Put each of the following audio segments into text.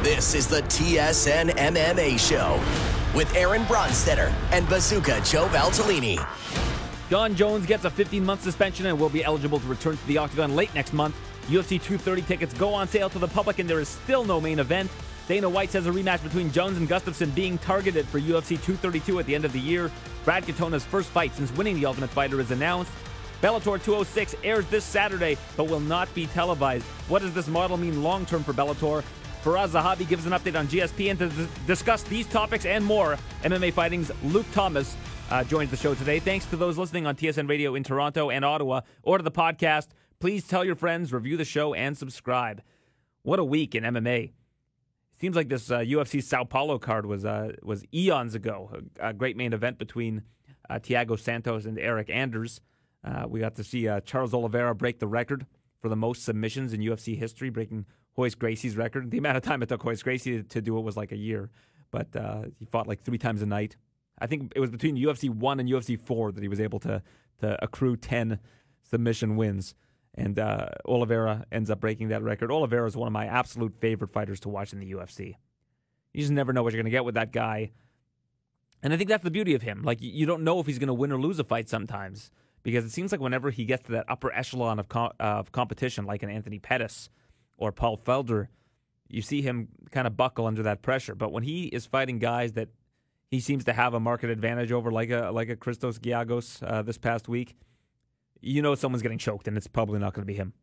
This is the TSN MMA Show with Aaron Bronstetter and Bazooka Joe Valtellini. Jon Jones gets a 15-month suspension and will be eligible to return to the Octagon late next month. UFC 230 tickets go on sale to the public, and there is still no main event. Dana White says a rematch between Jones and Gustafsson being targeted for UFC 232 at the end of the year. Brad Katona's first fight since winning the Ultimate Fighter is announced. Bellator 206 airs this Saturday, but will not be televised. What does this model mean long-term for Bellator? Faraz Zahabi gives an update on GSP, and to discuss these topics and more, MMA Fighting's Luke Thomas joins the show today. Thanks to those listening on TSN Radio in Toronto and Ottawa, or to the podcast. Please tell your friends, review the show, and subscribe. What a week in MMA. Seems like this UFC Sao Paulo card was eons ago. A great main event between Thiago Santos and Eric Anders. We got to see Charles Oliveira break the record for the most submissions in UFC history, breaking Royce Gracie's record. The amount of time it took Royce Gracie to do it was like a year, but he fought like 3 times a night. I think it was between UFC 1 and UFC 4 that he was able to accrue 10 submission wins, and Oliveira ends up breaking that record. Oliveira is one of my absolute favorite fighters to watch in the UFC. You just never know what you're going to get with that guy, and I think that's the beauty of him. Like, you don't know if he's going to win or lose a fight sometimes, because it seems like whenever he gets to that upper echelon of competition, like an Anthony Pettis or Paul Felder, you see him kind of buckle under that pressure. But when he is fighting guys that he seems to have a market advantage over, like a Christos Giagos this past week, you know someone's getting choked, and it's probably not going to be him.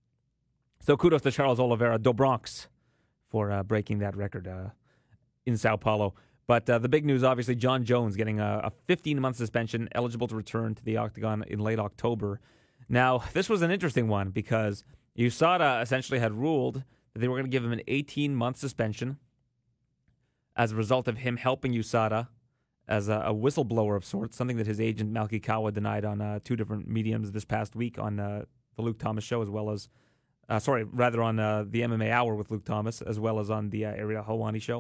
So kudos to Charles Oliveira do Bronx for breaking that record in Sao Paulo. But the big news, obviously, Jon Jones getting a 15-month suspension, eligible to return to the Octagon in late October. Now, this was an interesting one because USADA essentially had ruled that they were going to give him an 18-month suspension as a result of him helping USADA as a whistleblower of sorts, something that his agent Malki Kawa denied on 2 different mediums this past week on the Luke Thomas show, as well as, on the MMA Hour with Luke Thomas, as well as on the Ariel Helwani show.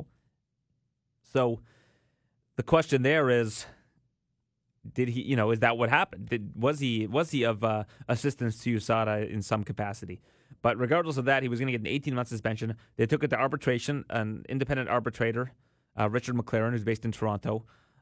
So the question there is, did he, is that what happened? Was he of assistance to USADA in some capacity? But regardless of that, he was going to get an 18-month suspension. They took it to arbitration. An independent arbitrator, Richard McLaren, who's based in Toronto,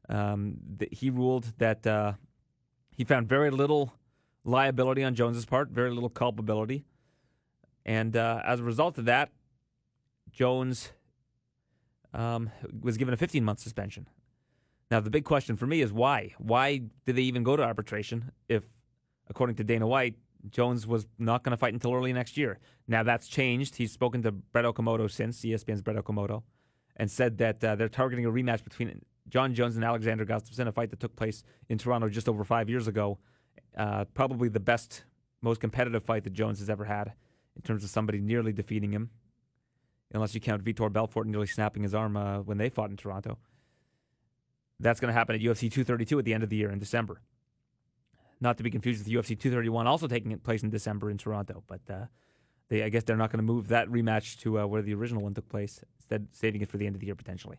he ruled that he found very little liability on Jones's part, very little culpability. And as a result of that, Jones was given a 15-month suspension. Now, the big question for me is why? Why did they even go to arbitration if, according to Dana White, Jones was not going to fight until early next year? Now, that's changed. He's spoken to Brett Okamoto since, ESPN's Brett Okamoto, and said that they're targeting a rematch between Jon Jones and Alexander Gustafsson, a fight that took place in Toronto just over 5 years ago. Probably the best, most competitive fight that Jones has ever had in terms of somebody nearly defeating him, unless you count Vitor Belfort nearly snapping his arm when they fought in Toronto. That's going to happen at UFC 232 at the end of the year in December. Not to be confused with UFC 231, also taking place in December in Toronto. But I guess they're not going to move that rematch to where the original one took place, instead saving it for the end of the year potentially.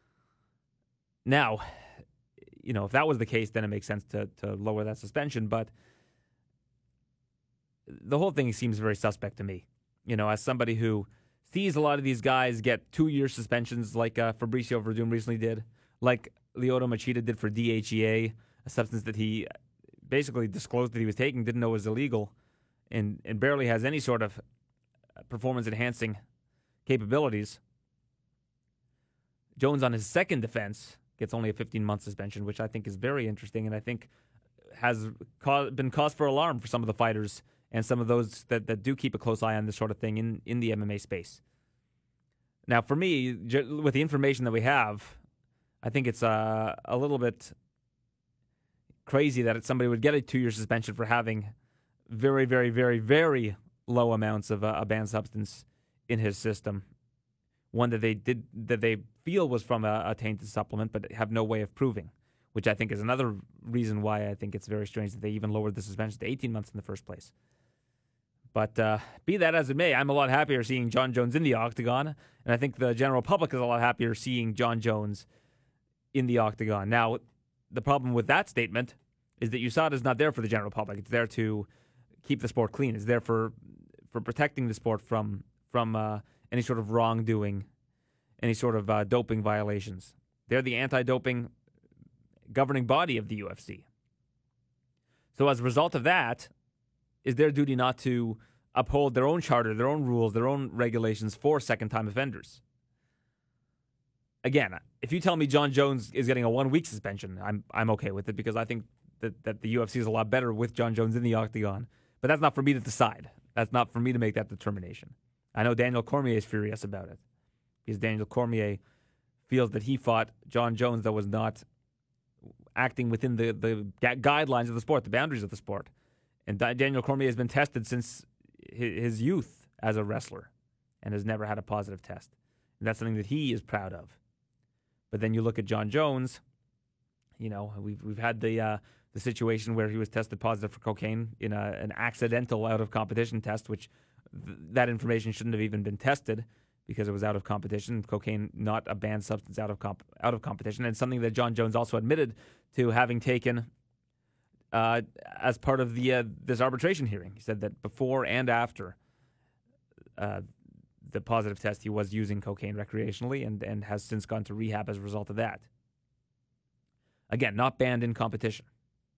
Now, if that was the case, then it makes sense to lower that suspension. But the whole thing seems very suspect to me. As somebody who sees a lot of these guys get 2-year suspensions like Fabricio Verdun recently did, like Lyoto Machida did for DHEA, a substance that he basically disclosed that he was taking, didn't know was illegal, and barely has any sort of performance-enhancing capabilities. Jones, on his second defense, gets only a 15-month suspension, which I think is very interesting, and I think has been cause for alarm for some of the fighters and some of those that do keep a close eye on this sort of thing in the MMA space. Now, for me, with the information that we have, I think it's a little bit crazy that somebody would get a 2-year suspension for having very, very, very, very low amounts of a banned substance in his system. One that they feel was from a tainted supplement, but have no way of proving, which I think is another reason why I think it's very strange that they even lowered the suspension to 18 months in the first place. But be that as it may, I'm a lot happier seeing Jon Jones in the Octagon, and I think the general public is a lot happier seeing Jon Jones in the Octagon. Now, the problem with that statement is that USADA is not there for the general public. It's there to keep the sport clean. It's there for protecting the sport from any sort of wrongdoing any sort of doping violations. They're the anti-doping governing body of the UFC. So as a result of that, is their duty not to uphold their own charter, their own rules, their own regulations for second-time offenders. Again, if you tell me Jon Jones is getting a 1-week suspension, I'm okay with it because I think that the UFC is a lot better with Jon Jones in the octagon. But that's not for me to decide. That's not for me to make that determination. I know Daniel Cormier is furious about it because Daniel Cormier feels that he fought Jon Jones that was not acting within the guidelines of the sport, the boundaries of the sport. And Daniel Cormier has been tested since his youth as a wrestler and has never had a positive test. And that's something that he is proud of. But then you look at Jon Jones, you know, we've had the situation where he was tested positive for cocaine in an accidental out-of-competition test, which that information shouldn't have even been tested because it was out of competition. Cocaine, not a banned substance out of competition, and something that Jon Jones also admitted to having taken as part of this arbitration hearing. He said that before and after the positive test, he was using cocaine recreationally and has since gone to rehab as a result of that. Again, not banned in competition.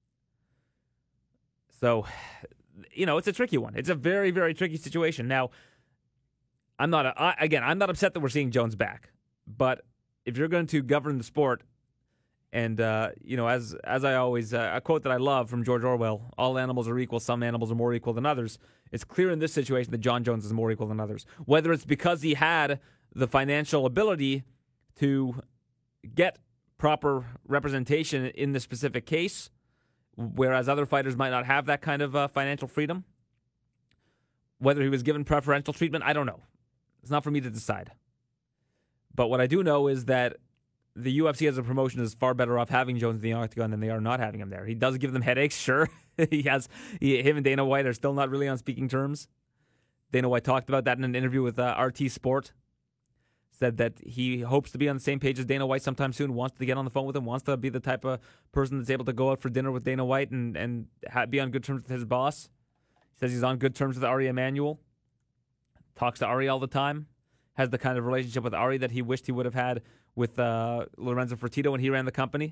So, you know, it's a tricky one. It's a very, very tricky situation. Now, I'm not upset that we're seeing Jones back. But if you're going to govern the sport, and, you know, as I always, a quote that I love from George Orwell, all animals are equal, some animals are more equal than others. It's clear in this situation that Jon Jones is more equal than others. Whether it's because he had the financial ability to get proper representation in the specific case, whereas other fighters might not have that kind of financial freedom. Whether he was given preferential treatment, I don't know. It's not for me to decide. But what I do know is that the UFC as a promotion is far better off having Jones in the octagon than they are not having him there. He does give them headaches, sure. Him and Dana White are still not really on speaking terms. Dana White talked about that in an interview with RT Sport. Said that he hopes to be on the same page as Dana White sometime soon, wants to get on the phone with him, wants to be the type of person that's able to go out for dinner with Dana White and be on good terms with his boss. He says he's on good terms with Ari Emanuel. Talks to Ari all the time. Has the kind of relationship with Ari that he wished he would have had with Lorenzo Fertitta when he ran the company.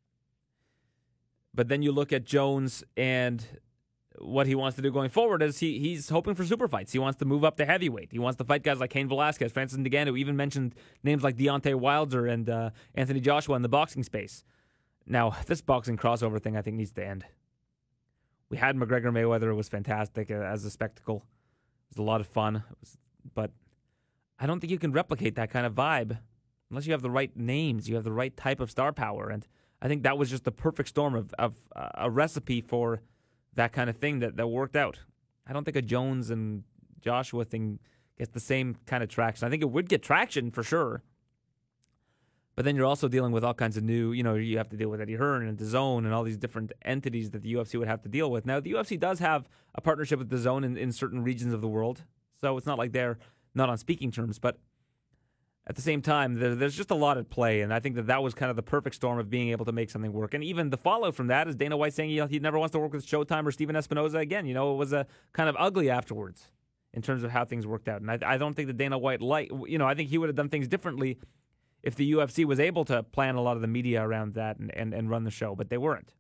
But then you look at Jones and what he wants to do going forward is he's hoping for super fights. He wants to move up to heavyweight. He wants to fight guys like Cain Velasquez, Francis Ngannou, even mentioned names like Deontay Wilder and Anthony Joshua in the boxing space. Now, this boxing crossover thing I think needs to end. We had McGregor Mayweather. It was fantastic as a spectacle. It was a lot of fun. But I don't think you can replicate that kind of vibe unless you have the right names, you have the right type of star power. And I think that was just the perfect storm of a recipe for that kind of thing that worked out. I don't think a Jones and Joshua thing gets the same kind of traction. I think it would get traction for sure. But then you're also dealing with all kinds of new, you have to deal with Eddie Hearn and DAZN and all these different entities that the UFC would have to deal with. Now, the UFC does have a partnership with DAZN in certain regions of the world. So it's not like they're not on speaking terms, but at the same time, there's just a lot at play, and I think that was kind of the perfect storm of being able to make something work. And even the fallout from that is Dana White saying he never wants to work with Showtime or Steven Espinoza again. It was a kind of ugly afterwards in terms of how things worked out. And I don't think that Dana White I think he would have done things differently if the UFC was able to plan a lot of the media around that and run the show, but they weren't.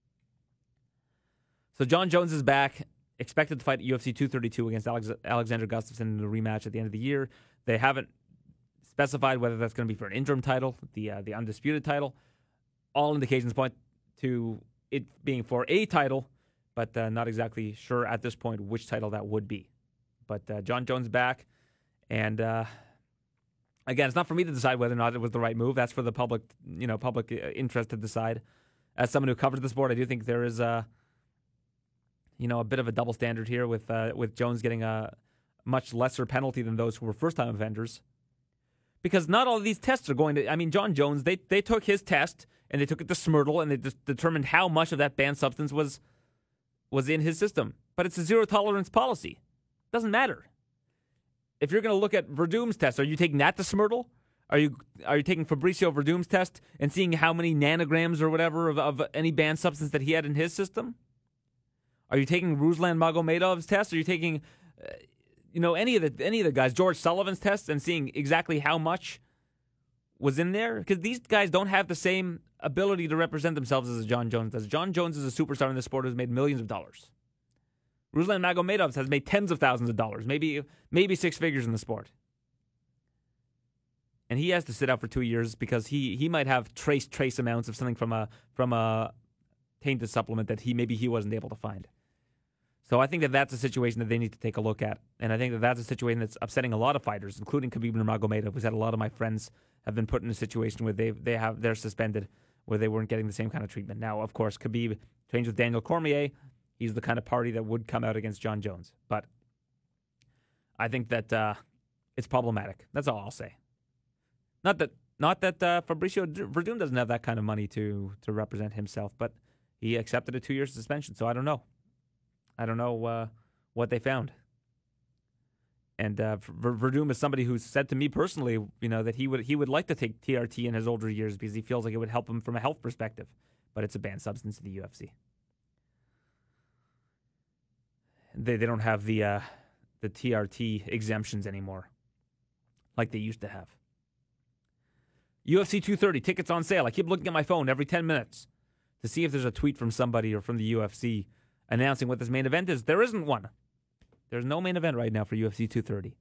So Jon Jones is back, expected to fight at UFC 232 against Alexander Gustafsson in the rematch at the end of the year. They haven't specified whether that's going to be for an interim title, the undisputed title. All indications point to it being for a title, but not exactly sure at this point which title that would be. But Jon Jones back, and again, it's not for me to decide whether or not it was the right move. That's for the public interest to decide. As someone who covers the sport, I do think there is a bit of a double standard here with Jones getting a much lesser penalty than those who were first-time offenders. Because not all of these tests are going to... Jon Jones, they took his test, and they took it to Smurtle, and they just determined how much of that banned substance was in his system. But it's a zero-tolerance policy. Doesn't matter. If you're going to look at Verdum's test, are you taking that to Smurtle? Are you taking Fabricio Verdum's test and seeing how many nanograms or whatever of any banned substance that he had in his system? Are you taking Ruslan Magomedov's test? Are you taking... any of the guys, George Sullivan's test, and seeing exactly how much was in there, because these guys don't have the same ability to represent themselves as John Jones does. John Jones is a superstar in the sport who's made millions of dollars. Ruslan Magomedov has made tens of thousands of dollars, maybe six figures in the sport. And he has to sit out for 2 years because he might have trace amounts of something from a tainted supplement that he wasn't able to find. So I think that that's a situation that they need to take a look at. And I think that that's a situation that's upsetting a lot of fighters, including Khabib Nurmagomedov, who's had a lot of my friends have been put in a situation where they're suspended, where they weren't getting the same kind of treatment. Now, of course, Khabib trains with Daniel Cormier. He's the kind of party that would come out against John Jones. But I think that it's problematic. That's all I'll say. Not that Fabricio Verdun doesn't have that kind of money to represent himself, but he accepted a 2-year suspension. So I don't know. I don't know what they found. And Verdum is somebody who said to me personally, that he would like to take TRT in his older years because he feels like it would help him from a health perspective. But it's a banned substance in the UFC. They don't have the TRT exemptions anymore like they used to have. UFC 230, tickets on sale. I keep looking at my phone every 10 minutes to see if there's a tweet from somebody or from the UFC announcing what this main event is. There isn't one. There's no main event right now for UFC 230.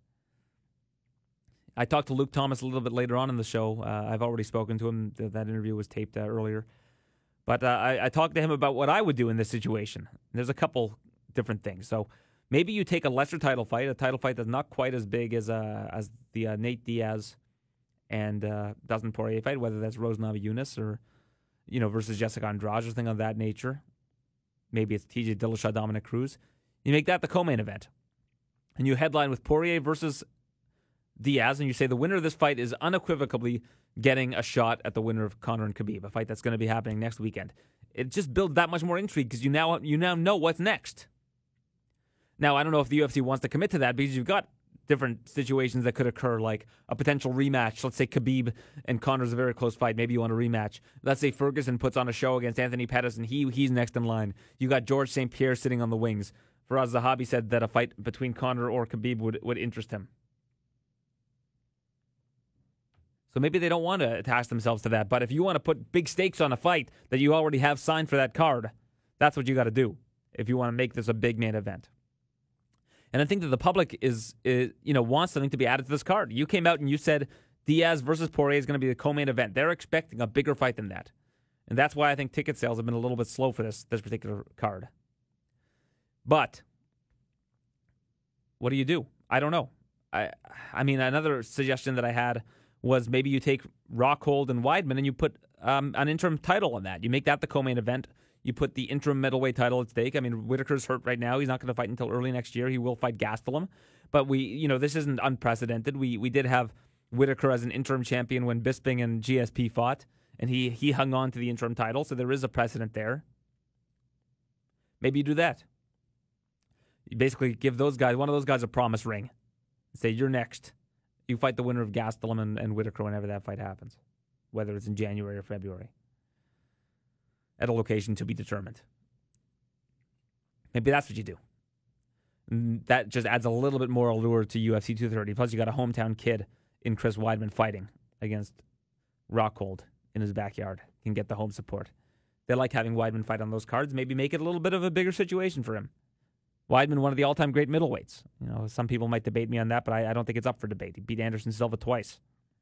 I talked to Luke Thomas a little bit later on in the show. I've already spoken to him. That interview was taped earlier. But I talked to him about what I would do in this situation. There's a couple different things. So maybe you take a lesser title fight, a title fight that's not quite as big as the Nate Diaz and Dustin Poirier fight, whether that's Rose Namajunas or versus Jessica Andrade or something of that nature. Maybe it's TJ Dillashaw, Dominic Cruz. You make that the co-main event. And you headline with Poirier versus Diaz, and you say the winner of this fight is unequivocally getting a shot at the winner of Conor and Khabib, a fight that's going to be happening next weekend. It just builds that much more intrigue because you now know what's next. Now, I don't know if the UFC wants to commit to that because you've got different situations that could occur, like a potential rematch. Let's say Khabib and Conor's a very close fight. Maybe you want a rematch. Let's say Ferguson puts on a show against Anthony Pettis and he's next in line. You got George St. Pierre sitting on the wings. Faraz Zahabi said that a fight between Conor or Khabib would interest him. So maybe they don't want to attach themselves to that. But if you want to put big stakes on a fight that you already have signed for that card, that's what you got to do if you want to make this a big main event. And I think that the public is wants something to be added to this card. You came out and you said Diaz versus Poirier is going to be the co-main event. They're expecting a bigger fight than that. And that's why I think ticket sales have been a little bit slow for this particular card. But what do you do? I don't know. I mean, another suggestion that I had was maybe you take Rockhold and Weidman and you put an interim title on that. You make that the co-main event. You put the interim middleweight title at stake. I mean, Whitaker's hurt right now. He's not going to fight until early next year. He will fight Gastelum. But this isn't unprecedented. We did have Whitaker as an interim champion when Bisping and GSP fought, and he hung on to the interim title, so there is a precedent there. Maybe you do that. You basically give one of those guys a promise ring. Say, you're next. You fight the winner of Gastelum and Whitaker whenever that fight happens, whether it's in January or February, at a location to be determined. Maybe that's what you do. That just adds a little bit more allure to UFC 230. Plus, you got a hometown kid in Chris Weidman fighting against Rockhold in his backyard. You can get the home support. They like having Weidman fight on those cards. Maybe make it a little bit of a bigger situation for him. Weidman, one of the all-time great middleweights. Some people might debate me on that, but I don't think it's up for debate. He beat Anderson Silva twice.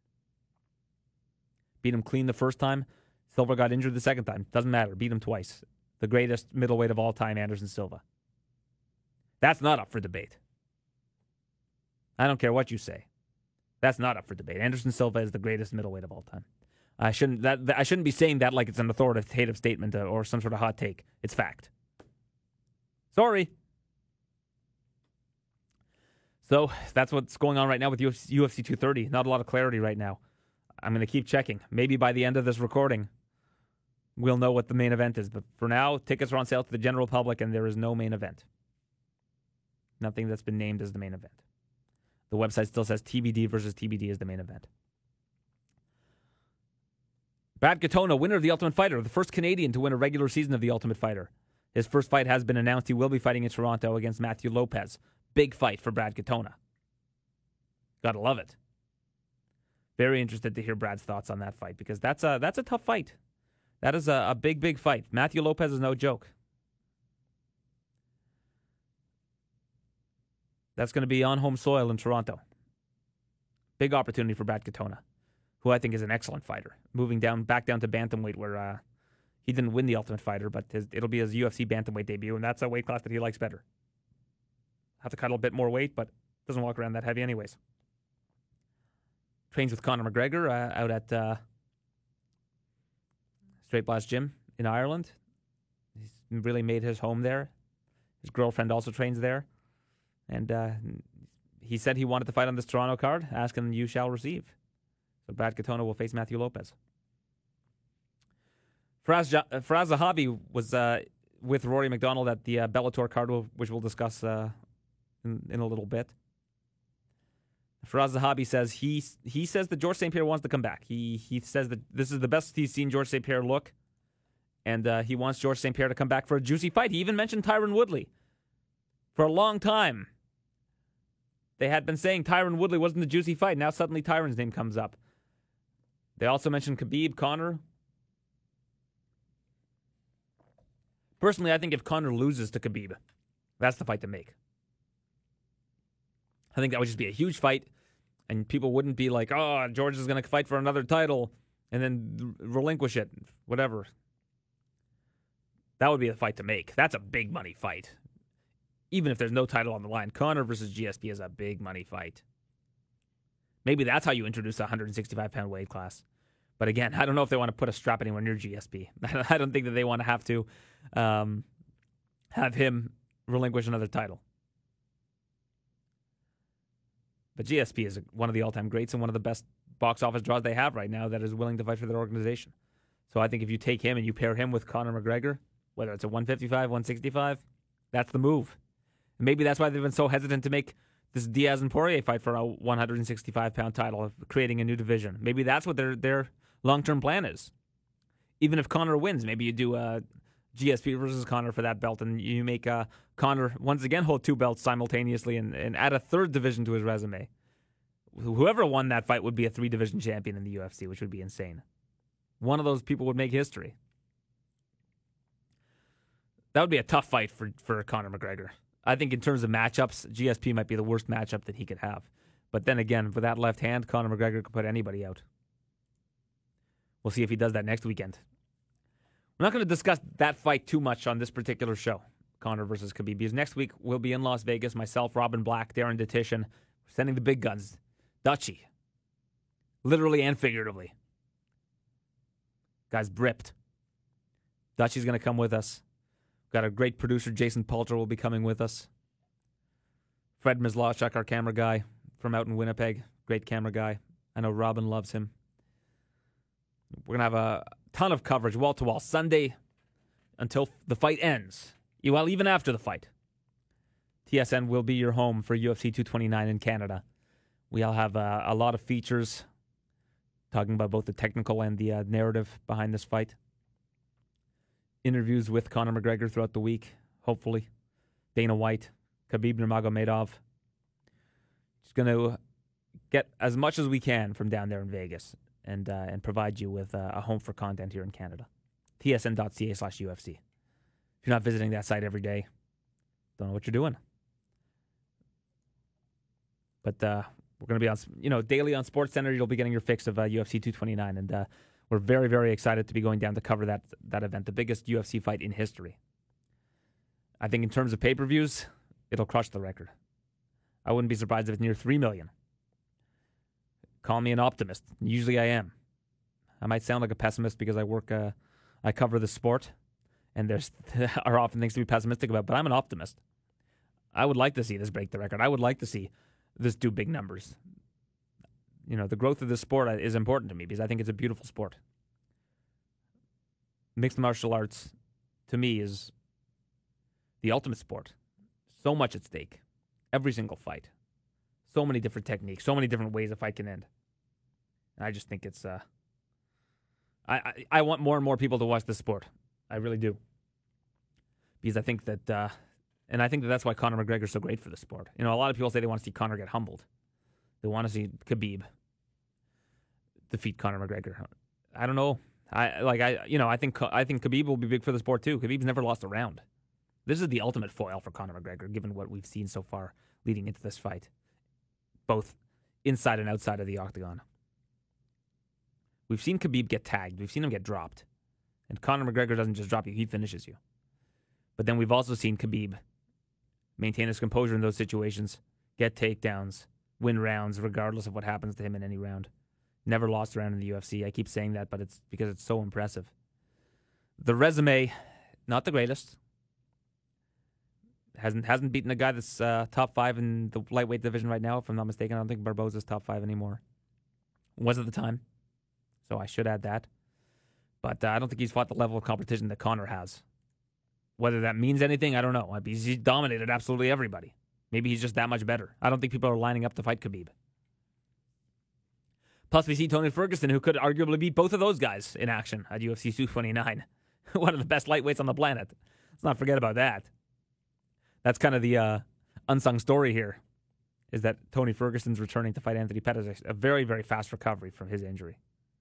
Beat him clean the first time. Silva got injured the second time. Doesn't matter. Beat him twice. The greatest middleweight of all time, Anderson Silva. That's not up for debate. I don't care what you say. That's not up for debate. Anderson Silva is the greatest middleweight of all time. I shouldn't be saying that like it's an authoritative statement or some sort of hot take. It's fact. Sorry. So that's what's going on right now with UFC 230. Not a lot of clarity right now. I'm going to keep checking. Maybe by the end of this recording, we'll know what the main event is. But for now, tickets are on sale to the general public, and there is no main event. Nothing that's been named as the main event. The website still says TBD versus TBD is the main event. Brad Katona, winner of The Ultimate Fighter, the first Canadian to win a regular season of The Ultimate Fighter. His first fight has been announced. He will be fighting in Toronto against Matthew Lopez. Big fight for Brad Katona. Gotta love it. Very interested to hear Brad's thoughts on that fight because that's a tough fight. That is a big fight. Matthew Lopez is no joke. That's going to be on home soil in Toronto. Big opportunity for Brad Katona, who I think is an excellent fighter. Moving back down to bantamweight where he didn't win the Ultimate Fighter, but it'll be his UFC bantamweight debut, and that's a weight class that he likes better. Have to cut a bit more weight, but doesn't walk around that heavy anyways. Trains with Conor McGregor out at Straight Blast Gym in Ireland. He's really made his home there. His girlfriend also trains there. And he said he wanted to fight on this Toronto card, asking you shall receive. So Brad Katona will face Matthew Lopez. Faraz Zahabi was with Rory McDonald at the Bellator card, which we'll discuss in a little bit. Faraz Zahabi says he says that George St. Pierre wants to come back. He says that this is the best he's seen George St. Pierre look, and he wants George St. Pierre to come back for a juicy fight. He even mentioned Tyron Woodley. For a long time, they had been saying Tyron Woodley wasn't the juicy fight. Now suddenly Tyron's name comes up. They also mentioned Khabib, Conor. Personally, I think if Conor loses to Khabib, that's the fight to make. I think that would just be a huge fight, and people wouldn't be like, oh, George is going to fight for another title and then relinquish it, whatever. That would be a fight to make. That's a big money fight. Even if there's no title on the line, Conor versus GSP is a big money fight. Maybe that's how you introduce a 165-pound weight class. But again, I don't know if they want to put a strap anywhere near GSP. I don't think that they want to have to have him relinquish another title. But GSP is one of the all-time greats and one of the best box office draws they have right now that is willing to fight for their organization. So I think if you take him and you pair him with Conor McGregor, whether it's a 155, 165, that's the move. And maybe that's why they've been so hesitant to make this Diaz and Poirier fight for a 165-pound title, creating a new division. Maybe that's what their long-term plan is. Even if Conor wins, maybe you do a GSP versus Conor for that belt, and you make Conor once again hold two belts simultaneously and add a third division to his resume. Whoever won that fight would be a 3-division champion in the UFC, which would be insane. One of those people would make history. That would be a tough fight for Conor McGregor. I think in terms of matchups, GSP might be the worst matchup that he could have. But then again, for that left hand, Conor McGregor could put anybody out. We'll see if he does that next weekend. We're not going to discuss that fight too much on this particular show, Conor versus Khabib, because next week we'll be in Las Vegas, myself, Robin Black, Darren Detition, sending the big guns, Dutchie, literally and figuratively. Guy's bripped. Dutchie's going to come with us. Got a great producer, Jason Palter, will be coming with us. Fred Mislawchuk, our camera guy from out in Winnipeg, great camera guy. I know Robin loves him. We're going to have a ton of coverage, wall-to-wall, Sunday until the fight ends. Well, even after the fight. TSN will be your home for UFC 229 in Canada. We'll have a lot of features talking about both the technical and the narrative behind this fight. Interviews with Conor McGregor throughout the week, hopefully. Dana White, Khabib Nurmagomedov. Just going to get as much as we can from down there in Vegas and provide you with a home for content here in Canada. tsn.ca/UFC. If you're not visiting that site every day, don't know what you're doing. But we're going to be on, daily on SportsCenter. You'll be getting your fix of UFC 229, and we're very, very excited to be going down to cover that event, the biggest UFC fight in history. I think in terms of pay-per-views, it'll crush the record. I wouldn't be surprised if it's near 3 million. Call me an optimist. Usually I am. I might sound like a pessimist because I cover the sport, and there's are often things to be pessimistic about, but I'm an optimist. I would like to see this break the record. I would like to see this do big numbers. The growth of this sport is important to me because I think it's a beautiful sport. Mixed martial arts, to me, is the ultimate sport. So much at stake. Every single fight. So many different techniques. So many different ways a fight can end. And I just think it's... I want more and more people to watch this sport. I really do. Because I think that... and I think that's why Conor McGregor is so great for the sport. A lot of people say they want to see Conor get humbled. They want to see Khabib. defeat Conor McGregor. I don't know. I think Khabib will be big for the sport too. Khabib's never lost a round. This is the ultimate foil for Conor McGregor, given what we've seen so far leading into this fight, both inside and outside of the octagon. We've seen Khabib get tagged. We've seen him get dropped. And Conor McGregor doesn't just drop you, he finishes you. But then we've also seen Khabib maintain his composure in those situations, get takedowns, win rounds, regardless of what happens to him in any round. Never lost a round in the UFC. I keep saying that, but it's because it's so impressive. The resume, not the greatest. Hasn't beaten a guy that's top 5 in the lightweight division right now, if I'm not mistaken. I don't think Barboza's top 5 anymore. Was at the time, so I should add that. But I don't think he's fought the level of competition that Conor has. Whether that means anything, I don't know. He's dominated absolutely everybody. Maybe he's just that much better. I don't think people are lining up to fight Khabib. Plus, we see Tony Ferguson, who could arguably beat both of those guys in action at UFC 229. One of the best lightweights on the planet. Let's not forget about that. That's kind of the unsung story here, is that Tony Ferguson's returning to fight Anthony Pettis. A very, very fast recovery from his injury.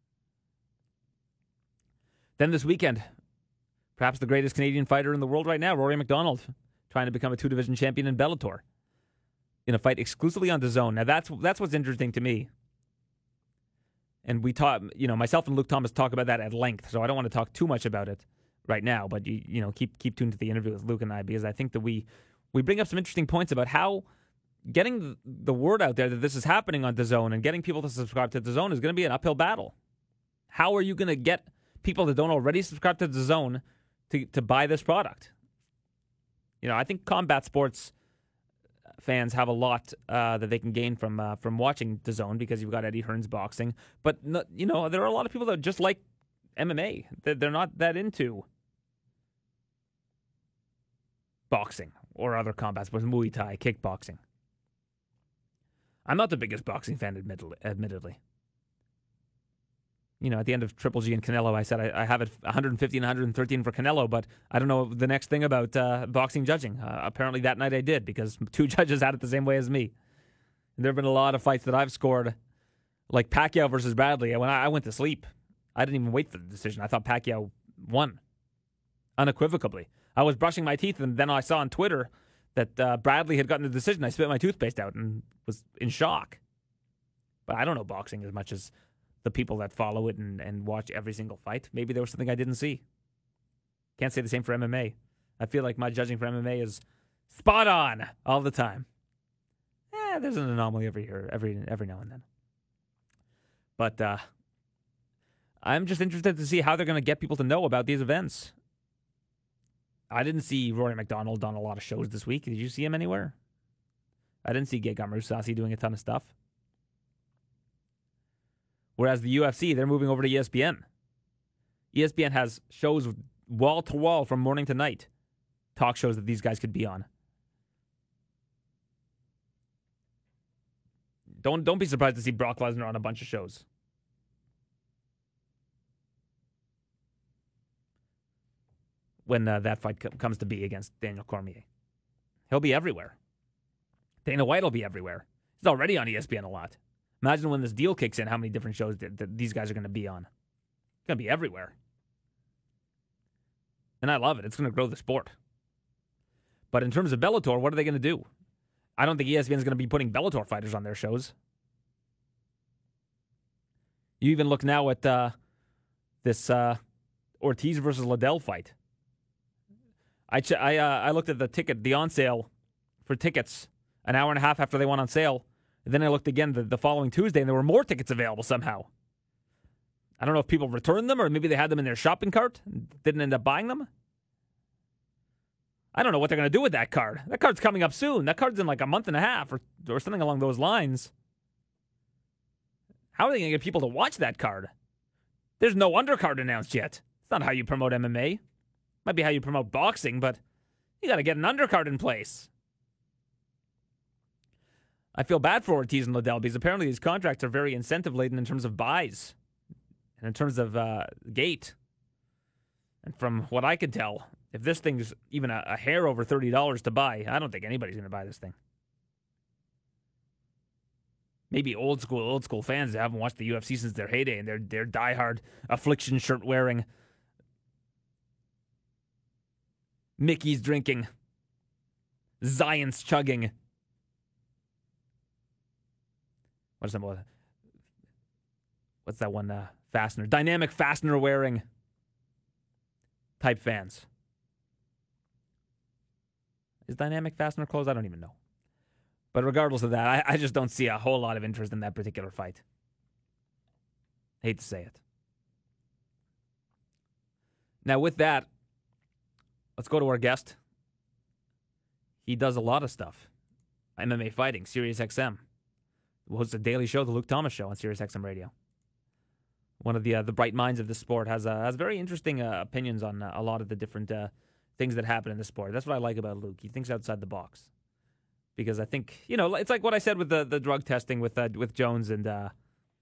Then this weekend, perhaps the greatest Canadian fighter in the world right now, Rory MacDonald, trying to become a 2-division champion in Bellator in a fight exclusively on DAZN. Now that's what's interesting to me. And we talk, myself and Luke Thomas talk about that at length, so I don't want to talk too much about it right now. But keep tuned to the interview with Luke and I, because I think that we bring up some interesting points about how getting the word out there that this is happening on DAZN and getting people to subscribe to DAZN is going to be an uphill battle. How are you going to get people that don't already subscribe to DAZN to buy this product? I think combat sports fans have a lot that they can gain from watching DAZN, because you've got Eddie Hearn's boxing. But there are a lot of people that just like MMA. They're not that into boxing or other combat sports, Muay Thai, kickboxing. I'm not the biggest boxing fan, admittedly. At the end of Triple G and Canelo, I said I have it 150 and 113 for Canelo, but I don't know the next thing about boxing judging. Apparently that night I did, because 2 judges had it the same way as me. And there have been a lot of fights that I've scored, like Pacquiao versus Bradley. When I went to sleep, I didn't even wait for the decision. I thought Pacquiao won, unequivocally. I was brushing my teeth, and then I saw on Twitter that Bradley had gotten the decision. I spit my toothpaste out and was in shock. But I don't know boxing as much as the people that follow it and watch every single fight. Maybe there was something I didn't see. Can't say the same for MMA. I feel like my judging for MMA is spot on all the time. There's an anomaly every now and then. But I'm just interested to see how they're going to get people to know about these events. I didn't see Rory MacDonald on a lot of shows this week. Did you see him anywhere? I didn't see Gegard Mousasi doing a ton of stuff. Whereas the UFC, they're moving over to ESPN. ESPN has shows wall to wall from morning to night. Talk shows that these guys could be on. Don't be surprised to see Brock Lesnar on a bunch of shows. When that fight comes to be against Daniel Cormier. He'll be everywhere. Dana White will be everywhere. He's already on ESPN a lot. Imagine when this deal kicks in, how many different shows that these guys are going to be on. It's going to be everywhere. And I love it. It's going to grow the sport. But in terms of Bellator, what are they going to do? I don't think ESPN is going to be putting Bellator fighters on their shows. You even look now at this Ortiz versus Liddell fight. I looked at the on sale for tickets an hour and a half after they went on sale. And then I looked again the following Tuesday, and there were more tickets available somehow. I don't know if people returned them, or maybe they had them in their shopping cart and didn't end up buying them. I don't know what they're going to do with that card. That card's coming up soon. That card's in like a month and a half or something along those lines. How are they going to get people to watch that card? There's no undercard announced yet. It's not how you promote MMA. Might be how you promote boxing, but you got to get an undercard in place. I feel bad for Ortiz and Liddell, because apparently these contracts are very incentive-laden in terms of buys and in terms of gate. And from what I could tell, if this thing's even a hair over $30 to buy, I don't think anybody's going to buy this thing. maybe old school fans that haven't watched the UFC since their heyday, and they're diehard Affliction shirt wearing, Mickey's drinking, Zion's chugging. What's that one? Fastener, dynamic fastener wearing type fans. Is dynamic fastener closed? I don't even know. But regardless of that, I just don't see a whole lot of interest in that particular fight. Hate to say it. Now, with that, let's go to our guest. He does a lot of stuff. MMA fighting, SiriusXM. Hosts a daily show, The Luke Thomas Show, on SiriusXM Radio. One of the bright minds of the sport, has very interesting opinions on a lot of the different things that happen in the sport. That's what I like about Luke. He thinks outside the box. Because I think, it's like what I said with the drug testing with Jones and the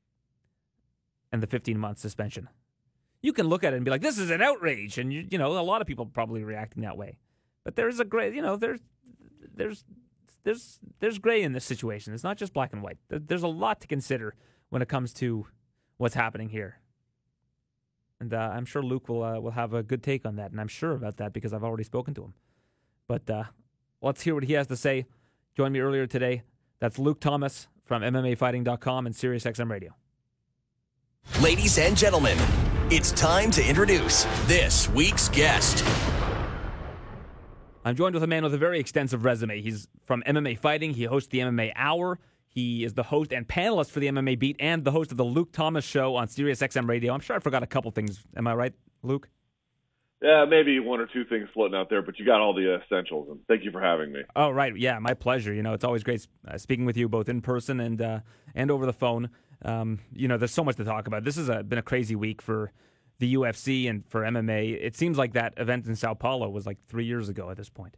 15-month suspension. You can look at it and be like, this is an outrage, and a lot of people probably reacting that way. But there's a gray, there's gray in this situation. It's not just black and white. There's a lot to consider when it comes to what's happening here. And I'm sure Luke will have a good take on that, and I'm sure about that because I've already spoken to him. But let's hear what he has to say. Joined me earlier today. That's Luke Thomas from MMAfighting.com and SiriusXM Radio. Ladies and gentlemen, it's time to introduce this week's guest. I'm joined with a man with a very extensive resume. He's from MMA Fighting. He hosts the MMA Hour. He is the host and panelist for the MMA Beat and the host of the Luke Thomas Show on SiriusXM Radio. I'm sure I forgot a couple things. Am I right, Luke? Yeah, maybe one or two things floating out there, but you got all the essentials, and thank you for having me. Oh, right. Yeah, my pleasure. It's always great speaking with you both in person and over the phone. There's so much to talk about. This has been a crazy week for the UFC and for MMA. It seems like that event in Sao Paulo was like 3 years ago at this point.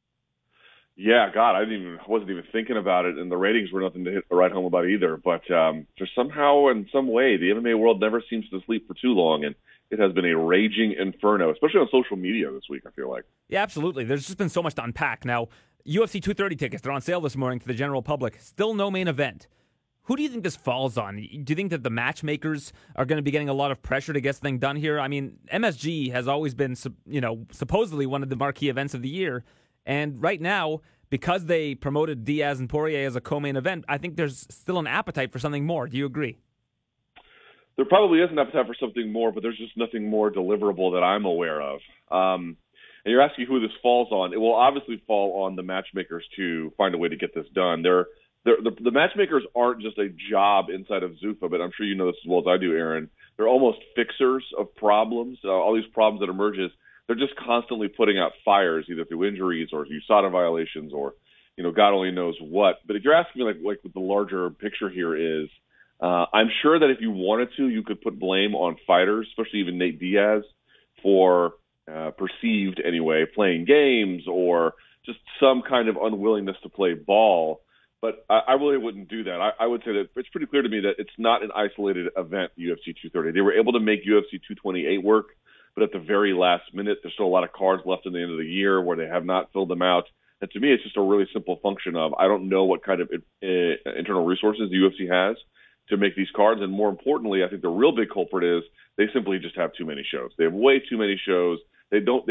Yeah, God, I wasn't even thinking about it, and the ratings were nothing to write home about either. But there's somehow, in some way, the MMA world never seems to sleep for too long, and it has been a raging inferno, especially on social media this week, I feel like. Yeah, absolutely. There's just been so much to unpack. Now, UFC 230 tickets, they're on sale this morning to the general public. Still no main event. Who do you think this falls on? Do you think that the matchmakers are going to be getting a lot of pressure to get this thing done here? I mean, MSG has always been, supposedly one of the marquee events of the year. And right now, because they promoted Diaz and Poirier as a co-main event, I think there's still an appetite for something more. Do you agree? There probably is an appetite for something more, but there's just nothing more deliverable that I'm aware of. And you're asking who this falls on. It will obviously fall on the matchmakers to find a way to get this done. The matchmakers aren't just a job inside of Zuffa, but I'm sure you know this as well as I do, Aaron. They're almost fixers of problems. All these problems that emerges, they're just constantly putting out fires, either through injuries or USADA violations or, God only knows what. But if you're asking me, like what the larger picture here is, I'm sure that if you wanted to, you could put blame on fighters, especially even Nate Diaz, for perceived, anyway, playing games or just some kind of unwillingness to play ball. But I really wouldn't do that. I would say that it's pretty clear to me that it's not an isolated event, UFC 230. They were able to make UFC 228 work, but at the very last minute, there's still a lot of cards left in the end of the year where they have not filled them out. And to me, it's just a really simple function of I don't know what kind of internal resources the UFC has to make these cards. And more importantly, I think the real big culprit is they simply just have too many shows. They have way too many shows. They tell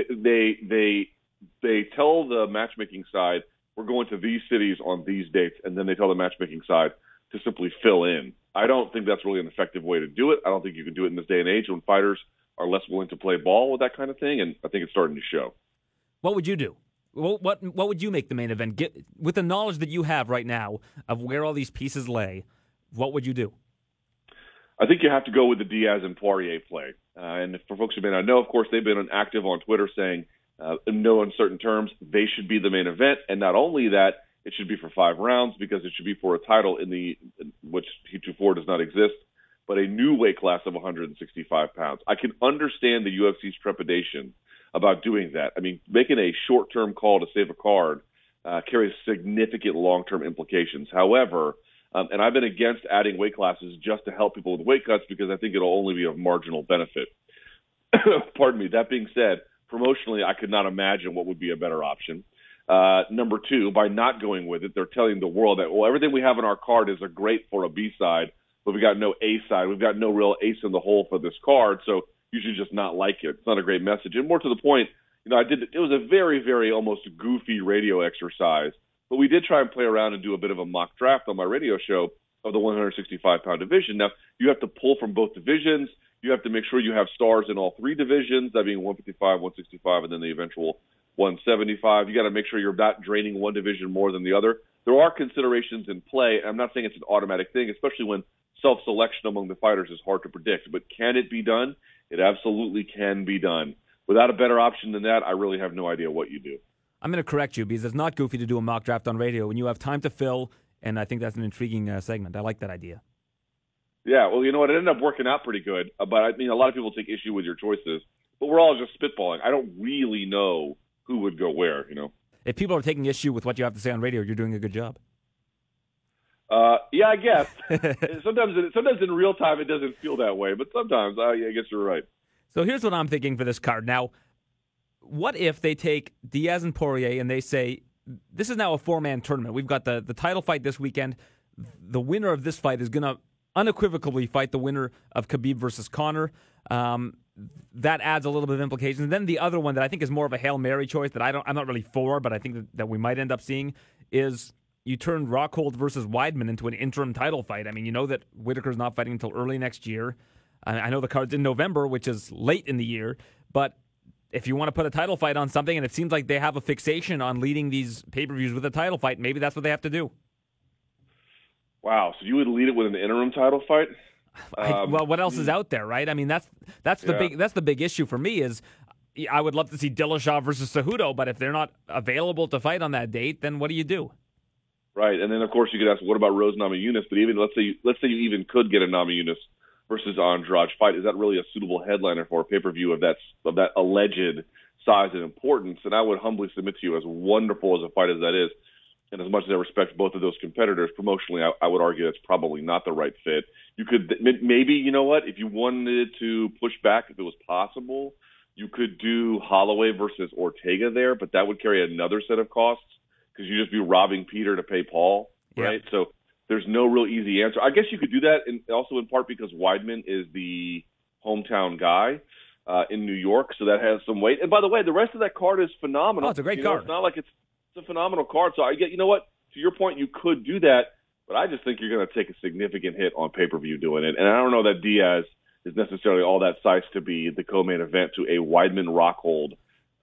the matchmaking side, we're going to these cities on these dates, and then they tell the matchmaking side to simply fill in. I don't think that's really an effective way to do it. I don't think you can do it in this day and age when fighters are less willing to play ball with that kind of thing, and I think it's starting to show. What would you do? What would you make the main event? With the knowledge that you have right now of where all these pieces lay, what would you do? I think you have to go with the Diaz and Poirier play. And for folks who may not know, of course, they've been active on Twitter saying, in no uncertain terms, they should be the main event. And not only that, it should be for 5 rounds because it should be for a title which T24 does not exist, but a new weight class of 165 pounds. I can understand the UFC's trepidation about doing that. I mean, making a short-term call to save a card carries significant long-term implications. However, and I've been against adding weight classes just to help people with weight cuts because I think it'll only be of marginal benefit. Pardon me. That being said, promotionally, I could not imagine what would be a better option. Number two, by not going with it, they're telling the world that, well, everything we have on our card is a great for a B-side, but we got no A-side. We've got no real ace in the hole for this card, so you should just not like it. It's not a great message. And more to the point, it was a very, very almost goofy radio exercise, but we did try and play around and do a bit of a mock draft on my radio show of the 165-pound division. Now, you have to pull from both divisions. You have to make sure you have stars in all three divisions, that being 155, 165, and then the eventual 175. You got to make sure you're not draining one division more than the other. There are considerations in play. I'm not saying it's an automatic thing, especially when self-selection among the fighters is hard to predict. But can it be done? It absolutely can be done. Without a better option than that, I really have no idea what you do. I'm going to correct you because it's not goofy to do a mock draft on radio when you have time to fill, and I think that's an intriguing segment. I like that idea. Yeah, well, you know what? It ended up working out pretty good, but I mean, a lot of people take issue with your choices, but we're all just spitballing. I don't really know who would go where, If people are taking issue with what you have to say on radio, you're doing a good job. Yeah, I guess. sometimes in real time it doesn't feel that way, but sometimes I guess you're right. So here's what I'm thinking for this card. Now, what if they take Diaz and Poirier and they say, this is now a four-man tournament. We've got the title fight this weekend. The winner of this fight is going to unequivocally fight the winner of Khabib versus Conor. That adds a little bit of implications. And then the other one that I think is more of a Hail Mary choice that I'm not really for, but I think that we might end up seeing is you turn Rockhold versus Weidman into an interim title fight. I mean, you know that Whitaker's not fighting until early next year. I know the card's in November, which is late in the year, but if you want to put a title fight on something, and it seems like they have a fixation on leading these pay-per-views with a title fight, maybe that's what they have to do. Wow, so you would lead it with an interim title fight? Well, what else is out there, right? I mean, that's the big issue for me is I would love to see Dillashaw versus Cejudo, but if they're not available to fight on that date, then what do you do? Right, and then of course you could ask, what about Rose Namajunas? But even let's say you even could get a Namajunas versus Andrade fight. Is that really a suitable headliner for a pay-per-view of that alleged size and importance? And I would humbly submit to you, as wonderful as a fight as that is, and as much as I respect both of those competitors, promotionally, I would argue that's probably not the right fit. You could maybe, you know what, if you wanted to push back, if it was possible, you could do Holloway versus Ortega there, but that would carry another set of costs because you'd just be robbing Peter to pay Paul, right? Yeah. So there's no real easy answer. I guess you could do that, and also in part because Weidman is the hometown guy in New York, so that has some weight. And by the way, the rest of that card is phenomenal. Oh, it's a great card. It's not like it's a phenomenal card. So I get, you know what, to your point, you could do that, but I just think you're going to take a significant hit on pay-per-view doing it. And I don't know that Diaz is necessarily all that sized to be the co-main event to a Weidman-Rockhold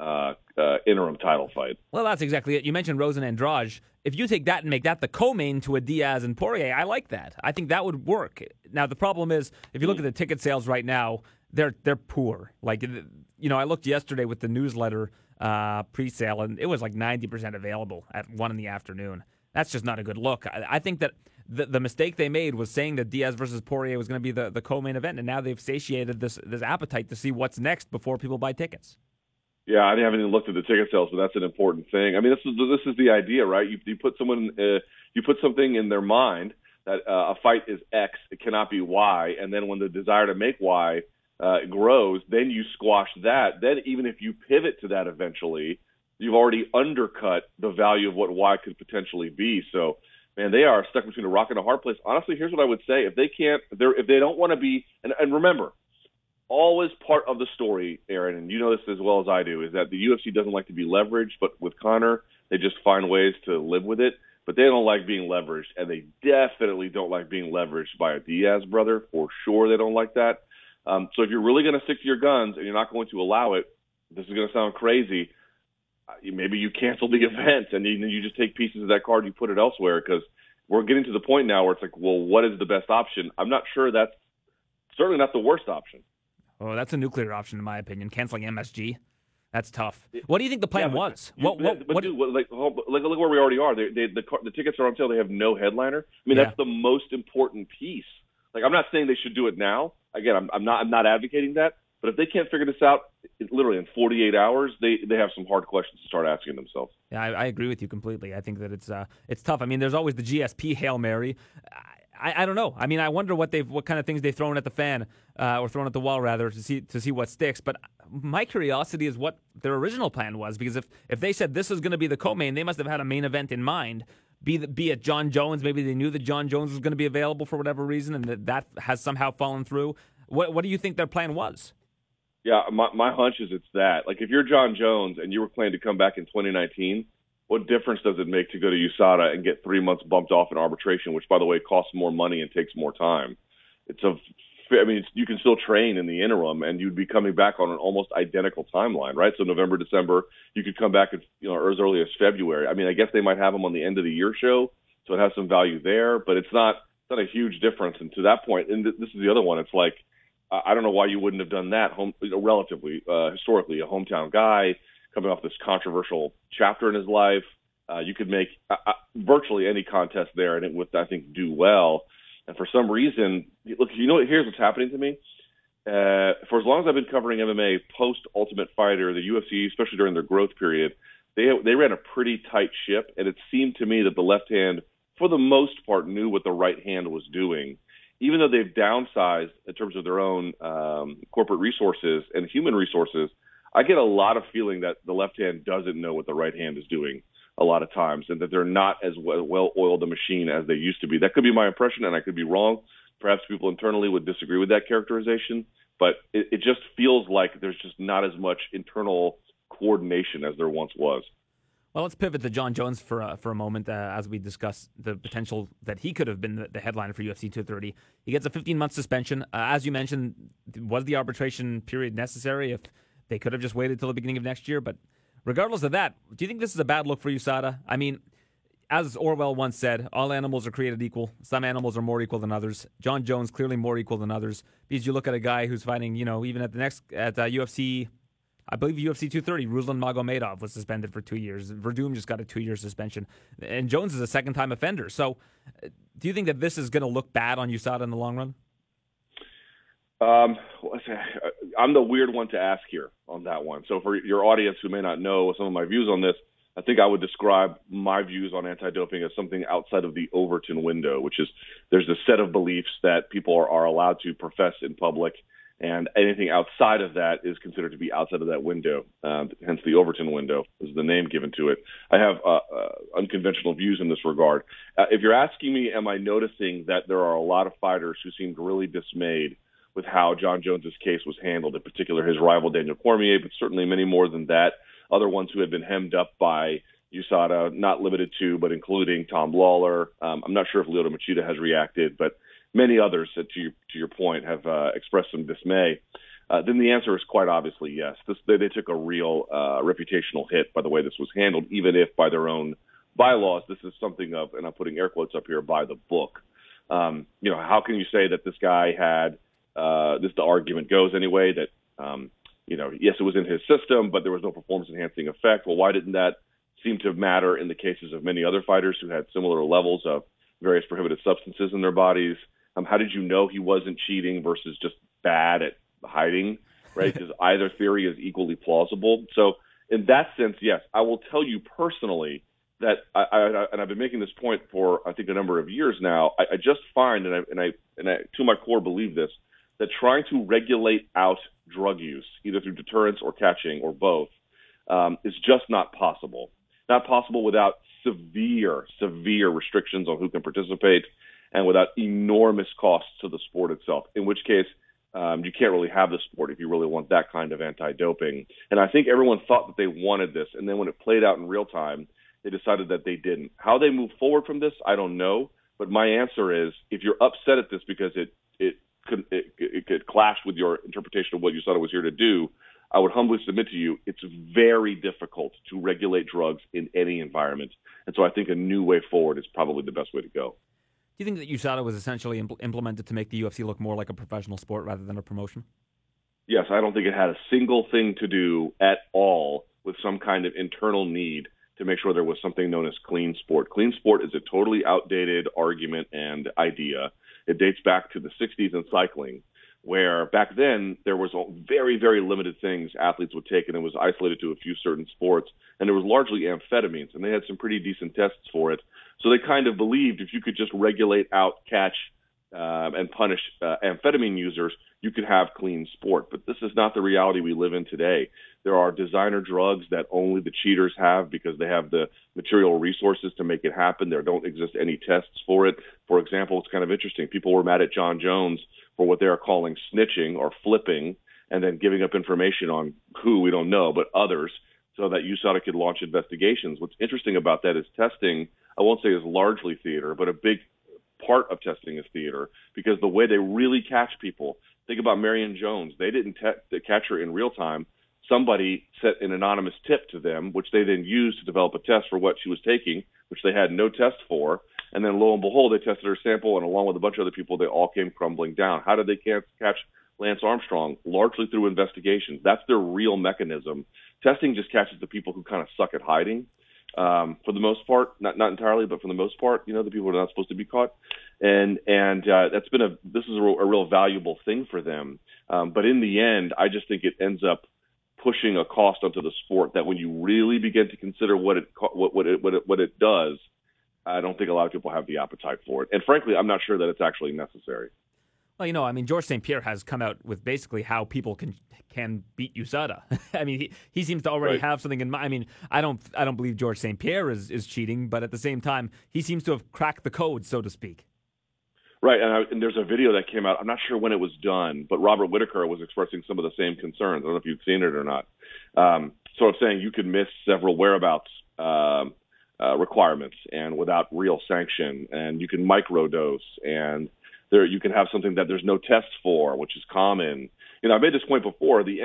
interim title fight. Well, that's exactly it. You mentioned Rose and Andrade. If you take that and make that the co-main to a Diaz and Poirier, I like that. I think that would work. Now, the problem is, if you look at the ticket sales right now, they're poor. Like, I looked yesterday with the newsletter pre-sale, and it was like 90% available at 1 in the afternoon. That's just not a good look. I think that the mistake they made was saying that Diaz versus Poirier was going to be the co-main event, and now they've satiated this appetite to see what's next before people buy tickets. Yeah, I haven't even looked at the ticket sales, but that's an important thing. I mean, this is the idea, right? You put something in their mind that a fight is X, it cannot be Y, and then when the desire to make Y grows, then you squash that. Then even if you pivot to that eventually, you've already undercut the value of what Y could potentially be. So, man, they are stuck between a rock and a hard place. Honestly, here's what I would say: if they don't want to be, and remember, always part of the story, Aaron, and you know this as well as I do, is that the UFC doesn't like to be leveraged, but with Conor, they just find ways to live with it. But they don't like being leveraged, and they definitely don't like being leveraged by a Diaz brother. For sure, they don't like that. So if you're really going to stick to your guns and you're not going to allow it, this is going to sound crazy. Maybe you cancel the event and you just take pieces of that card, you put it elsewhere, because we're getting to the point now where it's like, well, what is the best option? I'm not sure that's certainly not the worst option. Oh, that's a nuclear option in my opinion. Canceling MSG, that's tough. What do you think the plan was? Look where we already are. The tickets are on sale. They have no headliner. I mean, that's the most important piece. Like, I'm not saying they should do it now. Again, I'm not advocating that. But if they can't figure this out, literally in 48 hours, they have some hard questions to start asking themselves. Yeah, I agree with you completely. I think that it's tough. I mean, there's always the GSP Hail Mary. I don't know. I mean, I wonder what kind of things they've thrown at the fan, or thrown at the wall rather, to see what sticks. But my curiosity is what their original plan was, because if they said this is going to be the co-main, they must have had a main event in mind. Be it John Jones, maybe they knew that John Jones was going to be available for whatever reason, and that has somehow fallen through. What do you think their plan was? Yeah, my hunch is it's that. Like, if you're John Jones and you were planning to come back in 2019, what difference does it make to go to USADA and get 3 months bumped off in arbitration, which, by the way, costs more money and takes more time? You can still train in the interim, and you'd be coming back on an almost identical timeline, right? So November, December, you could come back as early as February. I mean, I guess they might have them on the end of the year show, so it has some value there, but it's not a huge difference. And to that point, and this is the other one, it's like, I don't know why you wouldn't have done that. Relatively, historically, a hometown guy coming off this controversial chapter in his life. You could make virtually any contest there, and it would, I think, do well. And for some reason, look, here's what's happening to me. For as long as I've been covering MMA post-Ultimate Fighter, the UFC, especially during their growth period, they ran a pretty tight ship, and it seemed to me that the left hand, for the most part, knew what the right hand was doing. Even though they've downsized in terms of their own corporate resources and human resources, I get a lot of feeling that the left hand doesn't know what the right hand is doing a lot of times, and that they're not as well-oiled a machine as they used to be. That could be my impression, and I could be wrong. Perhaps people internally would disagree with that characterization, but it just feels like there's just not as much internal coordination as there once was. Well, let's pivot to John Jones for a moment as we discuss the potential that he could have been the headliner for UFC 230. He gets a 15-month suspension. As you mentioned, was the arbitration period necessary? If they could have just waited till the beginning of next year, but regardless of that, do you think this is a bad look for USADA? I mean, as Orwell once said, all animals are created equal. Some animals are more equal than others. John Jones clearly more equal than others, because you look at a guy who's fighting, even at UFC, I believe UFC 230, Ruslan Magomedov was suspended for 2 years. Verdum just got a 2-year suspension, and Jones is a second-time offender. So, do you think that this is going to look bad on USADA in the long run? I'm the weird one to ask here on that one. So for your audience who may not know some of my views on this, I think I would describe my views on anti-doping as something outside of the Overton window, which is there's a set of beliefs that people are allowed to profess in public, and anything outside of that is considered to be outside of that window, hence the Overton window is the name given to it. I have unconventional views in this regard. If you're asking me, am I noticing that there are a lot of fighters who seemed really dismayed with how John Jones's case was handled, in particular his rival Daniel Cormier, but certainly many more than that, other ones who had been hemmed up by USADA, not limited to, but including Tom Lawler. I'm not sure if Lyoto Machida has reacted, but many others, to your point, have expressed some dismay. Then the answer is quite obviously yes. They took a real reputational hit by the way this was handled, even if by their own bylaws, this is something of, and I'm putting air quotes up here, by the book. How can you say that this guy had, the argument goes anyway, that, yes, it was in his system, but there was no performance-enhancing effect. Well, why didn't that seem to matter in the cases of many other fighters who had similar levels of various prohibited substances in their bodies? How did you know he wasn't cheating versus just bad at hiding, right? Because either theory is equally plausible. So in that sense, yes, I will tell you personally that I've been making this point for, I think, a number of years now. I just find, and I to my core believe this, that trying to regulate out drug use, either through deterrence or catching or both, is just not possible. Not possible without severe restrictions on who can participate and without enormous costs to the sport itself, in which case you can't really have the sport if you really want that kind of anti-doping. And I think everyone thought that they wanted this, and then when it played out in real time, they decided that they didn't. How they move forward from this, I don't know. But my answer is, if you're upset at this because it could clash with your interpretation of what you thought it was here to do, I would humbly submit to you, it's very difficult to regulate drugs in any environment. And so I think a new way forward is probably the best way to go. Do you think that USADA was essentially implemented to make the UFC look more like a professional sport rather than a promotion? Yes, I don't think it had a single thing to do at all with some kind of internal need to make sure there was something known as clean sport. Clean sport is a totally outdated argument and idea. It dates back to the 60s in cycling, where back then there was very, very limited things athletes would take, and it was isolated to a few certain sports, and it was largely amphetamines, and they had some pretty decent tests for it. So they kind of believed if you could just regulate out, catch, and punish amphetamine users, you could have clean sport. But this is not the reality we live in today. There are designer drugs that only the cheaters have because they have the material resources to make it happen. There don't exist any tests for it. For example, it's kind of interesting. People were mad at John Jones for what they are calling snitching or flipping, and then giving up information on who, we don't know, but others, so that USADA could launch investigations. What's interesting about that is testing, I won't say is largely theater, but a big part of testing is theater, because the way they really catch people, think about Marion Jones. They didn't catch her in real time. Somebody sent an anonymous tip to them, which they then used to develop a test for what she was taking, which they had no test for. And then lo and behold, they tested her sample, and along with a bunch of other people, they all came crumbling down. How did they catch Lance Armstrong? Largely through investigations. That's their real mechanism. Testing just catches the people who kind of suck at hiding. For the most part, not entirely, but for the most part, the people who are not supposed to be caught. And that's been this is a real valuable thing for them. But in the end, I just think it ends up pushing a cost onto the sport that when you really begin to consider what it does, I don't think a lot of people have the appetite for it. And frankly, I'm not sure that it's actually necessary. Well, George St. Pierre has come out with basically how people can beat USADA. I mean, he seems to already have something in mind. I mean, I don't believe George St. Pierre is cheating, but at the same time, he seems to have cracked the code, so to speak. Right, and there's a video that came out. I'm not sure when it was done, but Robert Whitaker was expressing some of the same concerns. I don't know if you've seen it or not. So I'm saying you could miss several whereabouts requirements and without real sanction, and you can microdose, and you can have something that there's no test for, which is common. I made this point before. The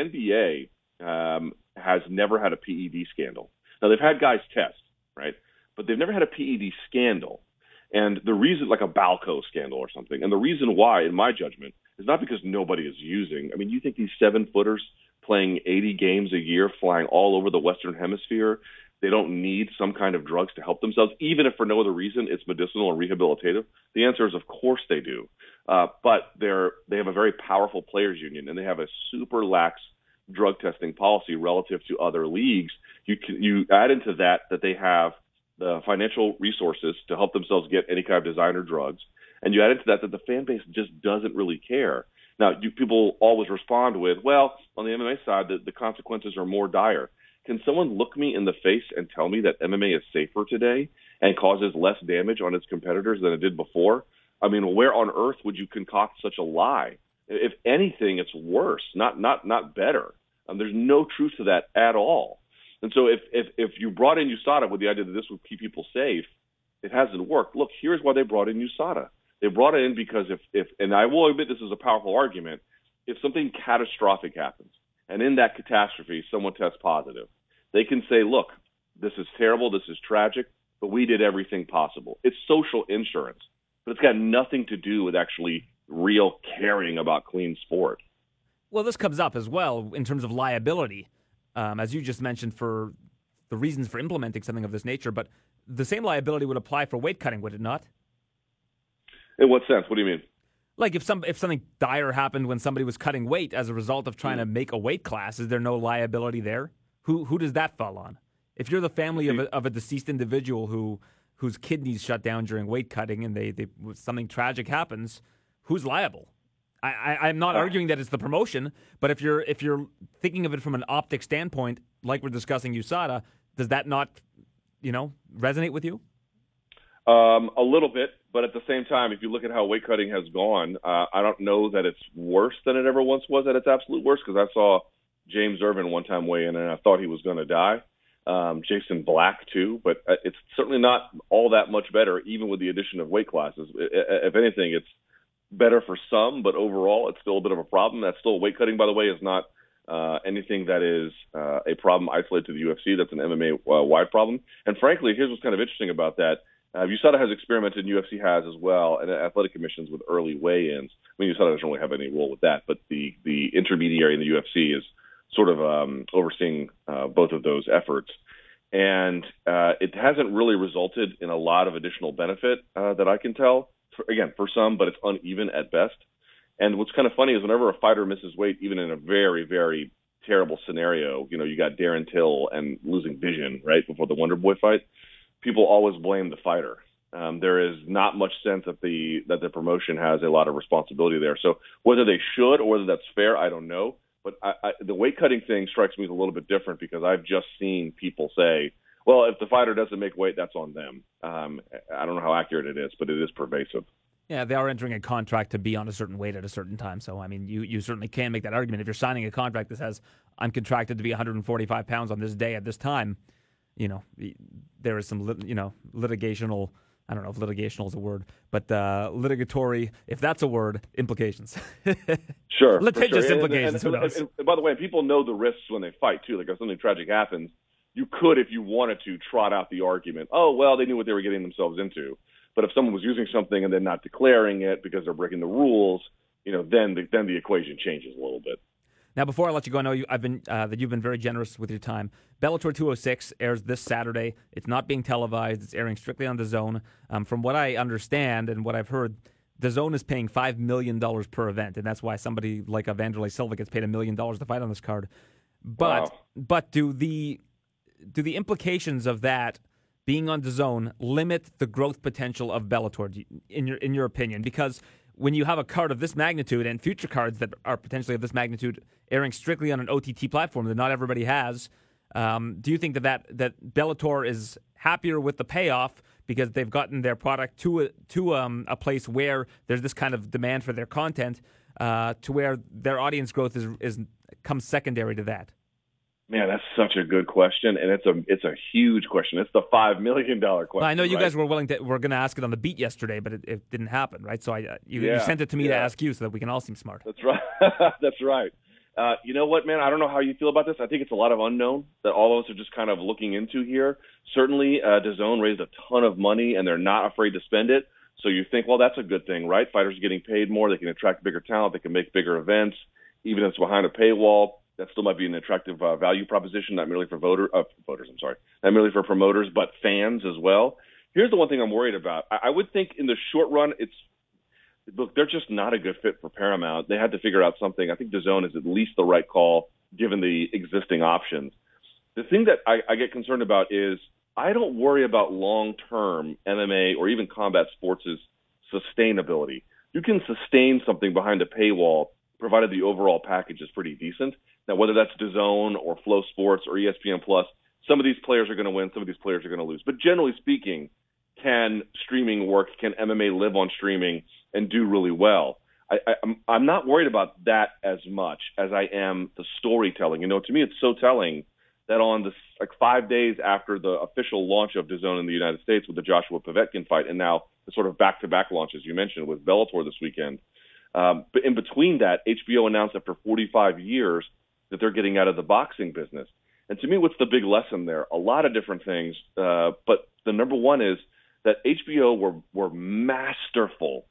NBA has never had a PED scandal. Now, they've had guys test, right? But they've never had a PED scandal. And the reason, like a Balco scandal or something, and the reason why, in my judgment, is not because nobody is using. I mean, you think these 7-footers playing 80 games a year, flying all over the Western Hemisphere, they don't need some kind of drugs to help themselves, even if for no other reason it's medicinal and rehabilitative? The answer is, of course they do. But they have a very powerful players union, and they have a super lax drug testing policy relative to other leagues. You add into that they have the financial resources to help themselves get any kind of designer drugs, and you add into that the fan base just doesn't really care. Now, people always respond with, well, on the MMA side, the consequences are more dire. Can someone look me in the face and tell me that MMA is safer today and causes less damage on its competitors than it did before? I mean, where on earth would you concoct such a lie? If anything, it's worse, not better. There's no truth to that at all. And so if you brought in USADA with the idea that this would keep people safe, it hasn't worked. Look, here's why they brought in USADA. They brought it in because if and I will admit this is a powerful argument, if something catastrophic happens, and in that catastrophe someone tests positive, they can say, look, this is terrible, this is tragic, but we did everything possible. It's social insurance, but it's got nothing to do with actually real caring about clean sport. Well, this comes up as well in terms of liability. As you just mentioned, for the reasons for implementing something of this nature, but the same liability would apply for weight cutting, would it not? In what sense? What do you mean? Like if something dire happened when somebody was cutting weight as a result of trying to make a weight class, is there no liability there? Who does that fall on? If you're the family of a deceased individual whose kidneys shut down during weight cutting and they something tragic happens, who's liable? I'm not arguing that it's the promotion, but if you're thinking of it from an optic standpoint, like we're discussing USADA, does that not, resonate with you? A little bit, but at the same time, if you look at how weight cutting has gone, I don't know that it's worse than it ever once was at its absolute worst, because I saw James Irvin one time weigh in, and I thought he was going to die. Jason Black, too, but it's certainly not all that much better, even with the addition of weight classes. If anything, it's better for some, but overall it's still a bit of a problem. That's still weight cutting, by the way, is not anything that is a problem isolated to the UFC. That's an MMA-wide problem. And frankly, here's what's kind of interesting about that. USADA has experimented, and UFC has as well, and athletic commissions with early weigh-ins. I mean, USADA doesn't really have any role with that, but the intermediary in the UFC is sort of overseeing both of those efforts. And it hasn't really resulted in a lot of additional benefit that I can tell. For some, but it's uneven at best. And what's kind of funny is whenever a fighter misses weight, even in a very, very terrible scenario, you got Darren Till and losing vision right before the Wonder Boy fight, people always blame the fighter. There is not much sense that the promotion has a lot of responsibility there. So whether they should or whether that's fair, I don't know. But the weight cutting thing strikes me as a little bit different because I've just seen people say, well, if the fighter doesn't make weight, that's on them. I don't know how accurate it is, but it is pervasive. Yeah, they are entering a contract to be on a certain weight at a certain time. So, I mean, you certainly can make that argument. If you're signing a contract that says, I'm contracted to be 145 pounds on this day at this time, there is some, litigational, I don't know if litigational is a word, but litigatory, if that's a word, implications. Sure. Litigious implications, who knows? And by the way, people know the risks when they fight, too. Like if something tragic happens, you could, if you wanted to, trot out the argument, oh, well, they knew what they were getting themselves into. But if someone was using something and then not declaring it because they're breaking the rules, then the equation changes a little bit. Now, before I let you go, I know that you've been very generous with your time. Bellator 206 airs this Saturday. It's not being televised. It's airing strictly on DAZN. From what I understand and what I've heard, DAZN is paying $5 million per event, and that's why somebody like Vanderlei Silva gets paid $1 million to fight on this card. But do the implications of that being on DAZN limit the growth potential of Bellator, in your opinion? Because when you have a card of this magnitude and future cards that are potentially of this magnitude airing strictly on an OTT platform that not everybody has, do you think that Bellator is happier with the payoff because they've gotten their product to a place where there's this kind of demand for their content, to where their audience growth comes secondary to that? Man, that's such a good question, and it's a huge question. It's the $5 million question. Well, I know you guys were going to ask it on the beat yesterday, but it didn't happen, right? So you sent it to me to ask you so that we can all seem smart. That's right. That's right. You know what, man? I don't know how you feel about this. I think it's a lot of unknown that all of us are just kind of looking into here. Certainly, DAZN raised a ton of money, and they're not afraid to spend it. So you think, well, that's a good thing, right? Fighters are getting paid more. They can attract bigger talent. They can make bigger events, even if it's behind a paywall. That still might be an attractive value proposition, not merely for not merely for promoters, but fans as well. Here's the one thing I'm worried about. I would think in the short run, look, they're just not a good fit for Paramount. They had to figure out something. I think DAZN is at least the right call given the existing options. The thing that I get concerned about is I don't worry about long-term MMA or even combat sports' sustainability. You can sustain something behind a paywall provided the overall package is pretty decent. Now, whether that's DAZN or Flow Sports or ESPN+, some of these players are going to win, some of these players are going to lose. But generally speaking, can streaming work? Can MMA live on streaming and do really well? I'm not worried about that as much as I am the storytelling. To me, it's so telling that on 5 days after the official launch of DAZN in the United States with the Joshua Povetkin fight, and now the sort of back-to-back launches you mentioned with Bellator this weekend, but in between that, HBO announced after 45 years that they're getting out of the boxing business. And to me, what's the big lesson there? A lot of different things, but the number one is that HBO were masterful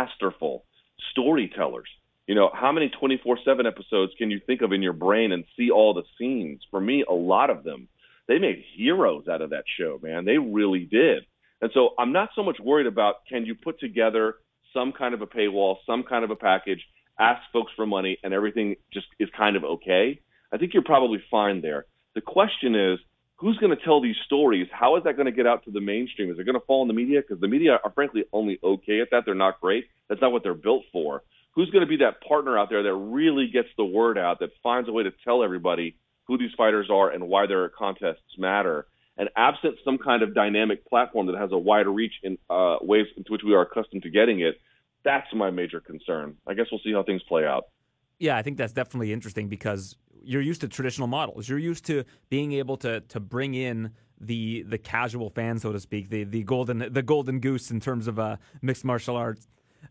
storytellers. How many 24/7 episodes can you think of in your brain and see all the scenes? For me, a lot of them. They made heroes out of that show, man. They really did. And so I'm not so much worried about can you put together some kind of a paywall, some kind of a package, ask folks for money, and everything just is kind of okay. I think you're probably fine there. The question is, who's going to tell these stories? How is that going to get out to the mainstream? Is it going to fall in the media? Because the media are frankly only okay at that. They're not great. That's not what they're built for. Who's going to be that partner out there that really gets the word out, that finds a way to tell everybody who these fighters are and why their contests matter? And absent some kind of dynamic platform that has a wider reach in ways into which we are accustomed to getting it, that's my major concern. I guess we'll see how things play out. Yeah, I think that's definitely interesting because you're used to traditional models. You're used to being able to bring in the casual fan, so to speak, the golden goose in terms of mixed martial arts,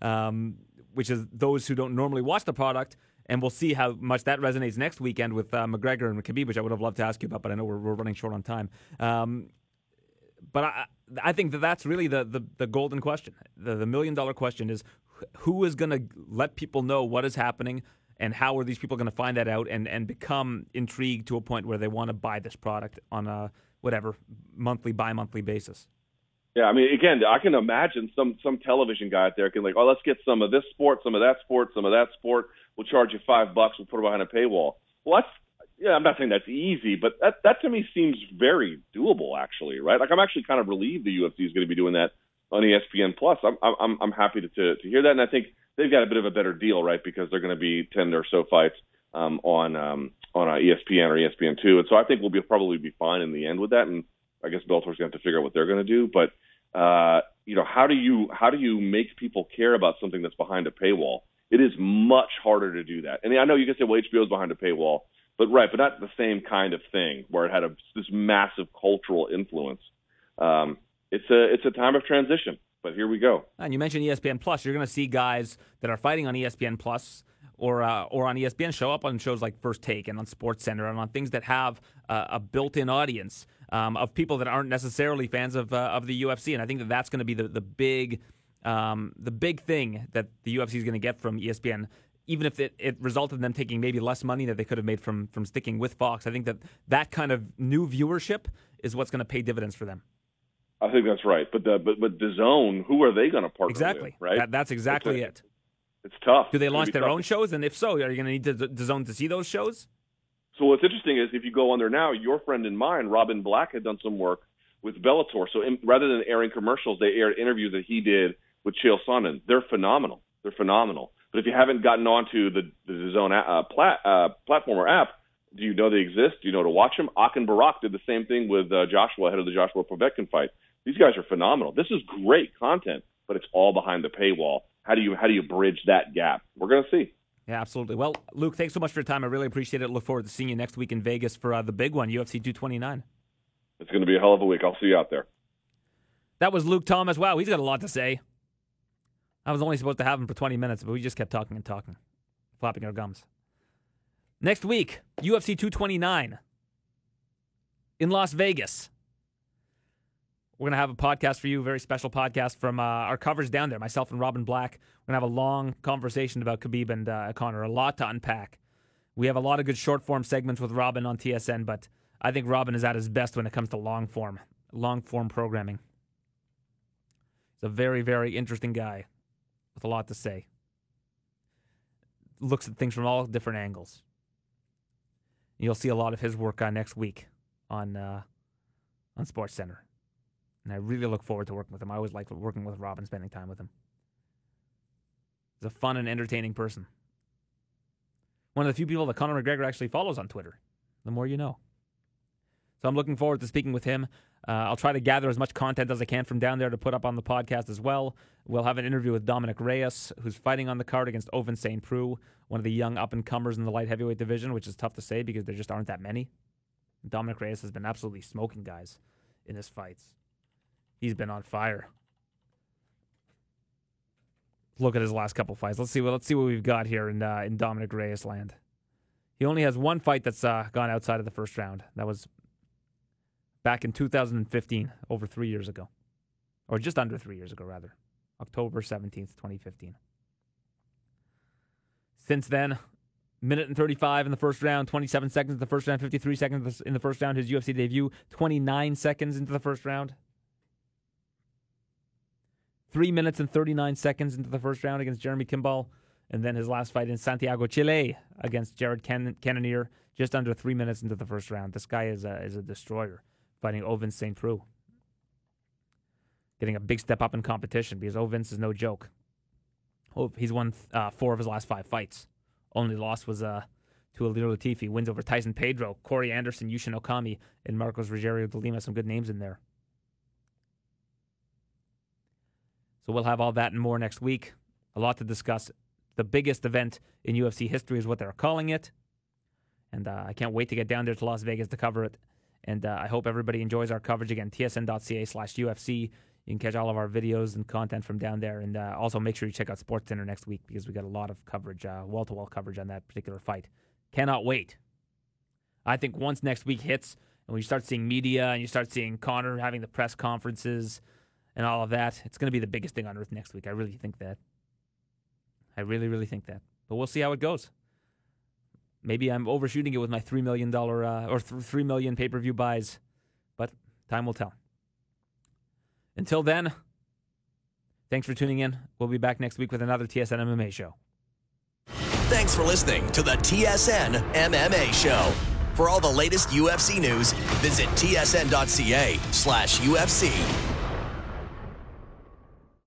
which is those who don't normally watch the product. And we'll see how much that resonates next weekend with McGregor and Khabib, which I would have loved to ask you about, but I know we're running short on time. But I think that's really the golden question. The $1 million question is who is going to let people know what is happening and how are these people going to find that out and become intrigued to a point where they want to buy this product on a bi-monthly basis. Yeah, I mean, again, I can imagine some television guy out there can like, oh, let's get some of this sport, some of that sport, some of that sport. We'll charge you $5. We'll put it behind a paywall. Well, I'm not saying that's easy, but that to me seems very doable, actually, right? Like, I'm actually kind of relieved the UFC is going to be doing that on ESPN Plus. I'm happy to hear that, and I think they've got a bit of a better deal, right? Because they're going to be 10 or so fights on ESPN or ESPN2, and so I think we'll probably be fine in the end with that. And I guess Bellator's going to have to figure out what they're going to do, but how do you make people care about something that's behind a paywall? It is much harder to do that. And I know you can say, well, HBO's behind a paywall, but not the same kind of thing where it had this massive cultural influence. It's a time of transition, but here we go. And you mentioned ESPN Plus. You're going to see guys that are fighting on ESPN Plus or on ESPN show up on shows like First Take and on SportsCenter and on things that have a built-in audience of people that aren't necessarily fans of the UFC. And I think that's going to be the big thing that the UFC is going to get from ESPN. Even if it resulted in them taking maybe less money that they could have made from sticking with Fox, I think that kind of new viewership is what's going to pay dividends for them. I think that's right. But DAZN, who are they going to partner with, right? That's exactly it. It's tough. Do they launch their own shows? And if so, are you going to need DAZN to see those shows? So what's interesting is if you go on there now, your friend and mine, Robin Black, had done some work with Bellator. So rather than airing commercials, they aired interviews that he did with Chael Sonnen. They're phenomenal. But if you haven't gotten onto the DAZN platform or app, do you know they exist? Do you know to watch them? Akin Barak did the same thing with Joshua ahead of the Joshua Povetkin fight. These guys are phenomenal. This is great content, but it's all behind the paywall. How do you bridge that gap? We're going to see. Yeah, absolutely. Well, Luke, thanks so much for your time. I really appreciate it. Look forward to seeing you next week in Vegas for the big one, UFC 229. It's going to be a hell of a week. I'll see you out there. That was Luke Thomas. Wow, he's got a lot to say. I was only supposed to have him for 20 minutes, but we just kept talking and talking, flapping our gums. Next week, UFC 229 in Las Vegas. We're going to have a podcast for you, a very special podcast from our coverage down there, myself and Robin Black. We're going to have a long conversation about Khabib and Conor, a lot to unpack. We have a lot of good short-form segments with Robin on TSN, but I think Robin is at his best when it comes to long-form programming. He's a very, very interesting guy with a lot to say. Looks at things from all different angles. You'll see a lot of his work next week on SportsCenter. And I really look forward to working with him. I always like working with Robin, spending time with him. He's a fun and entertaining person. One of the few people that Conor McGregor actually follows on Twitter. The more you know. So I'm looking forward to speaking with him. I'll try to gather as much content as I can from down there to put up on the podcast as well. We'll have an interview with Dominic Reyes, who's fighting on the card against Ovince St. Preux, one of the young up-and-comers in the light heavyweight division, which is tough to say because there just aren't that many. Dominic Reyes has been absolutely smoking guys in his fights. He's been on fire. Look at his last couple fights. Let's see what we've got here in Dominic Reyes land. He only has one fight that's gone outside of the first round. That was back in 2015, over 3 years ago. Or just under 3 years ago, rather. October 17th, 2015. Since then, minute and 35 in the first round, 27 seconds in the first round, 53 seconds in the first round. His UFC debut, 29 seconds into the first round. 3 minutes and 39 seconds into the first round against Jeremy Kimball. And then his last fight in Santiago, Chile against Jared Cannonier, just under 3 minutes into the first round. This guy is a destroyer, fighting Ovince St. Preux. Getting a big step up in competition because Ovince is no joke. He's won 4 of his last 5 fights. Only loss was to Ilir Latifi. Wins over Tyson Pedro, Corey Anderson, Yushin Okami, and Marcos Rogério de Lima. Some good names in there. So we'll have all that and more next week. A lot to discuss. The biggest event in UFC history is what they're calling it. And I can't wait to get down there to Las Vegas to cover it. And I hope everybody enjoys our coverage. Again, tsn.ca/UFC. You can catch all of our videos and content from down there. And also make sure you check out SportsCenter next week because we got a lot of coverage, wall-to-wall coverage on that particular fight. Cannot wait. I think once next week hits and we start seeing media and you start seeing Conor having the press conferences and all of that, it's going to be the biggest thing on earth next week. I really think that. I really, really think that. But we'll see how it goes. Maybe I'm overshooting it with my $3 million or 3 million pay-per-view buys, but time will tell. Until then, thanks for tuning in. We'll be back next week with another TSN MMA show. Thanks for listening to the TSN MMA Show. For all the latest UFC news, visit tsn.ca/UFC.